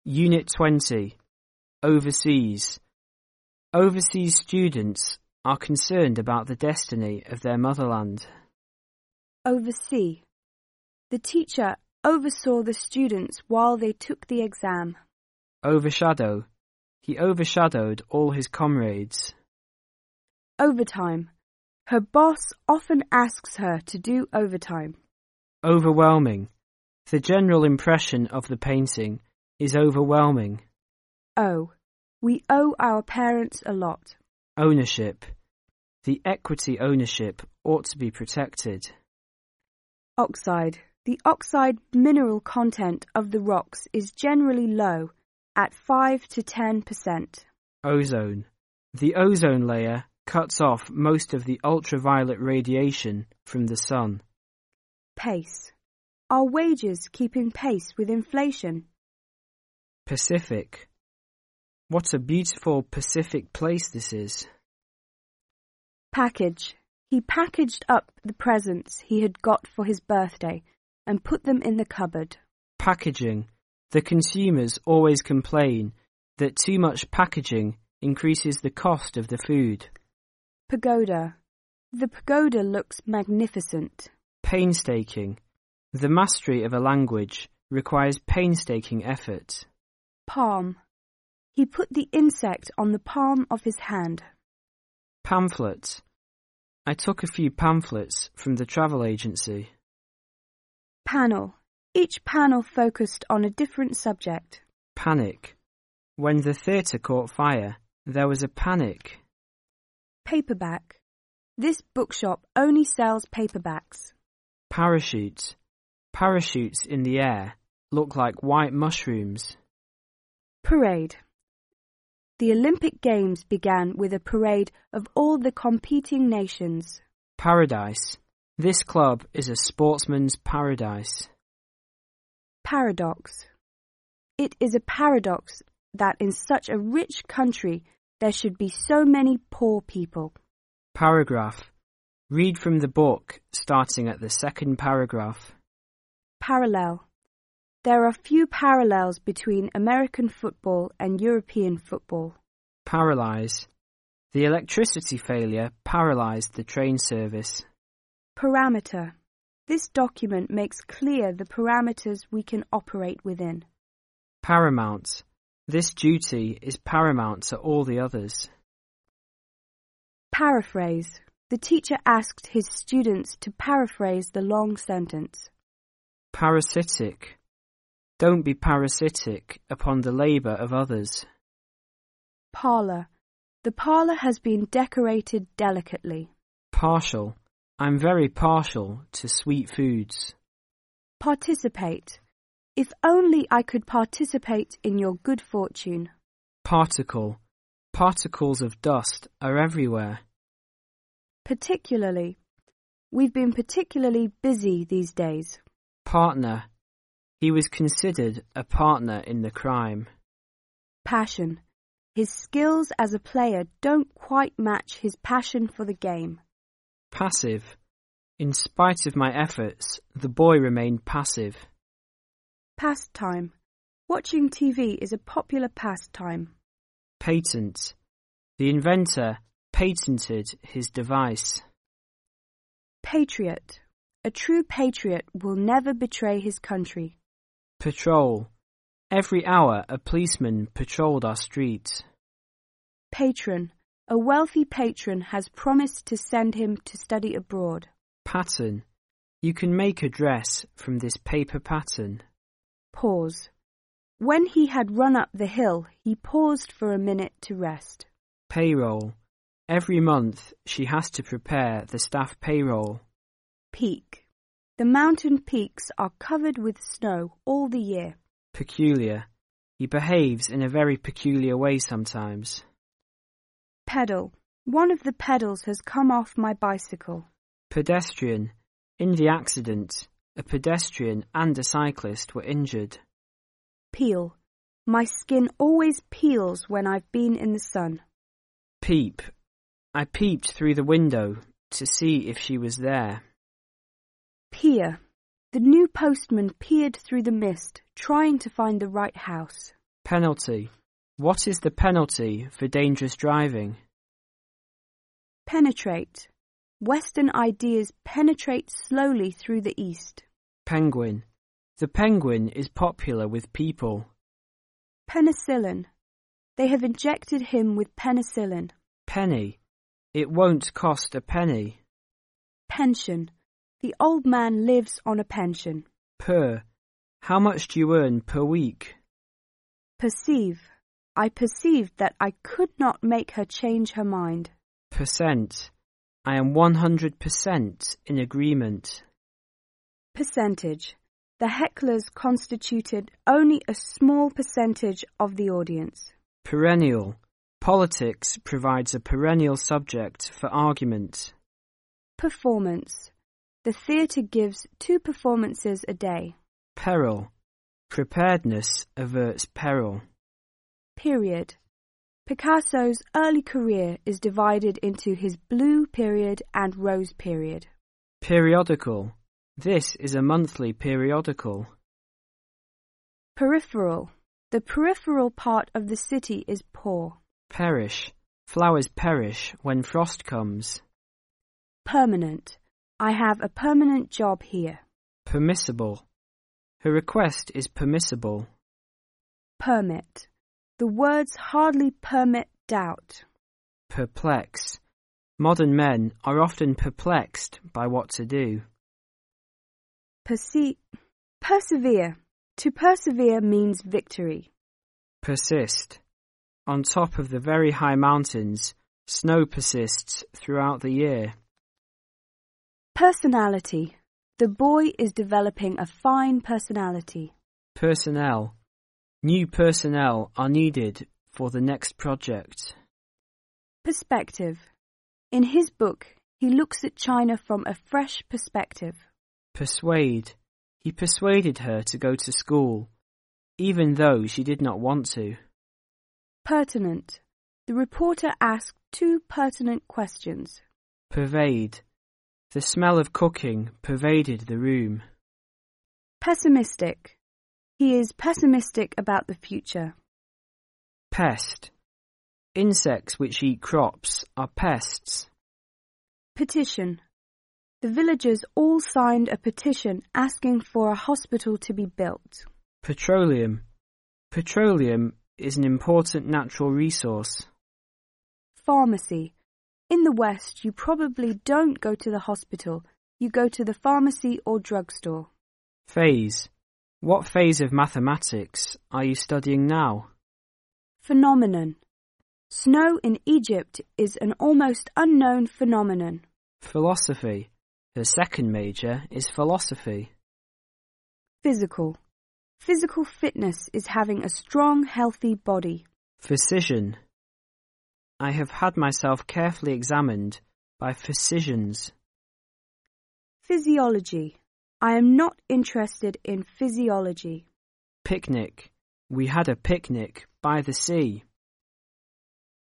Unit 20. Overseas. Overseas students are concerned about the destiny of their motherland. Oversee. The teacher oversaw the students while they took the exam. Overshadow. He overshadowed all his comrades. Overtime. Her boss often asks her to do overtime. Overwhelming. The general impression of the painting is overwhelming. Oh, we owe our parents a lot. Ownership. The equity ownership ought to be protected. Oxide. The oxide mineral content of the rocks is generally low, at 5 to 10%. Ozone. The ozone layer cuts off most of the ultraviolet radiation from the sun. Pace. Are wages keeping pace with inflation? Pacific. What a beautiful Pacific place this is. Package. He packaged up the presents he had got for his birthday and put them in the cupboard. Packaging. The consumers always complain that too much packaging increases the cost of the food. Pagoda. The pagoda looks magnificent. Painstaking. The mastery of a language requires painstaking effort. Palm. He put the insect on the palm of his hand. Pamphlet. I took a few pamphlets from the travel agency. Panel. Each panel focused on a different subject. Panic. When the theatre caught fire, there was a panic. Paperback. This bookshop only sells paperbacks. Parachute. Parachutes in the air look like white mushrooms. Parade. The Olympic Games began with a parade of all the competing nations. Paradise. This club is a sportsman's paradise. Paradox. It is a paradox that in such a rich country there should be so many poor people. Paragraph. Read from the book starting at the second paragraph. Parallel. There are few parallels between American football and European football. Paralyze. The electricity failure paralyzed the train service. Parameter. This document makes clear the parameters we can operate within. Paramount. This duty is paramount to all the others. Paraphrase. The teacher asked his students to paraphrase the long sentence. Parasitic. Don't be parasitic upon the labour of others. Parlour. The parlour has been decorated delicately. Partial. I'm very partial to sweet foods. Participate. If only I could participate in your good fortune. Particle. Particles of dust are everywhere. Particularly. We've been particularly busy these days. Partner. He was considered a partner in the crime. Passion. His skills as a player don't quite match his passion for the game. Passive. In spite of my efforts, the boy remained passive. Pastime. Watching TV is a popular pastime. Patent. The inventor patented his device. Patriot. A true patriot will never betray his country. Patrol. Every hour a policeman patrolled our streets. Patron. A wealthy patron has promised to send him to study abroad. Pattern. You can make a dress from this paper pattern. Pause. When he had run up the hill, he paused for a minute to rest. Payroll. Every month she has to prepare the staff payroll. Peak. The mountain peaks are covered with snow all the year. Peculiar. He behaves in a very peculiar way sometimes. Pedal. One of the pedals has come off my bicycle. Pedestrian. In the accident, a pedestrian and a cyclist were injured. Peel. My skin always peels when I've been in the sun. Peep. I peeped through the window to see if she was there. Peer. The new postman peered through the mist, trying to find the right house. Penalty. What is the penalty for dangerous driving? Penetrate. Western ideas penetrate slowly through the East. Penguin. The penguin is popular with people. Penicillin. They have injected him with penicillin. Penny. It won't cost a penny. Pension. The old man lives on a pension. Per. How much do you earn per week? Perceive. I perceived that I could not make her change her mind. Percent. I am 100% in agreement. Percentage. The hecklers constituted only a small percentage of the audience. Perennial. Politics provides a perennial subject for argument. Performance. The theatre gives 2 performances a day. Peril. Preparedness averts peril. Period. Picasso's early career is divided into his blue period and rose period. Periodical. This is a monthly periodical. Peripheral. The peripheral part of the city is poor. Perish. Flowers perish when frost comes. Permanent. I have a permanent job here. Permissible. Her request is permissible. Permit. The words hardly permit doubt. Perplex. Modern men are often perplexed by what to do. Persevere. To persevere means victory. Persist. On top of the very high mountains, snow persists throughout the year. Personality. The boy is developing a fine personality. Personnel. New personnel are needed for the next project. Perspective. In his book, he looks at China from a fresh perspective. Persuade. He persuaded her to go to school, even though she did not want to. Pertinent. The reporter asked 2 pertinent questions. Pervade. The smell of cooking pervaded the room. Pessimistic. He is pessimistic about the future. Pest. Insects which eat crops are pests. Petition. The villagers all signed a petition asking for a hospital to be built. Petroleum. Petroleum is an important natural resource. Pharmacy. In the West, you probably don't go to the hospital. You go to the pharmacy or drugstore. Phase. What phase of mathematics are you studying now? Phenomenon. Snow in Egypt is an almost unknown phenomenon. Philosophy. Her second major is philosophy. Physical. Physical fitness is having a strong, healthy body. Physician. I have had myself carefully examined by physicians. Physiology. I am not interested in physiology. Picnic. We had a picnic by the sea.